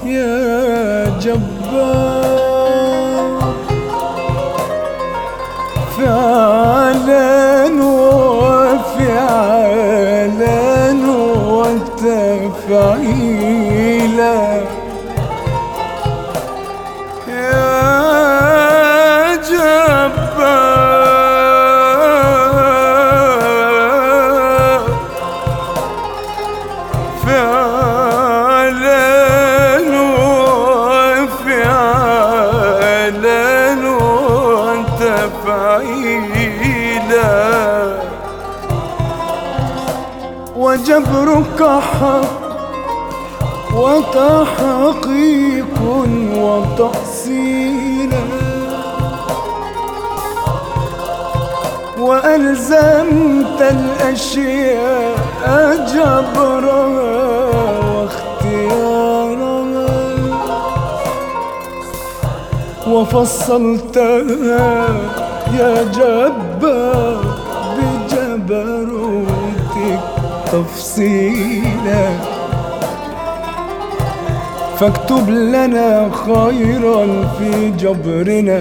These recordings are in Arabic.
يا جبار فعلا وفعلا وتفعيلا يا جبار فعلا وفعلا وتفعيلا وجبرك حق وتحقيق وتحصيلا وألزمت الأشياء جبرها واختيارها وفصلتها يا جبار بجبروتك تفصيلا فاكتب لنا خيرا في جبرنا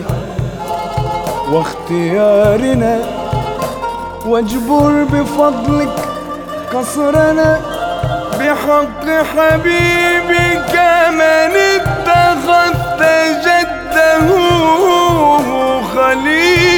واختيارنا واجبر بفضلك كسرنا بحق حبيبك من اتخذت جده خليلا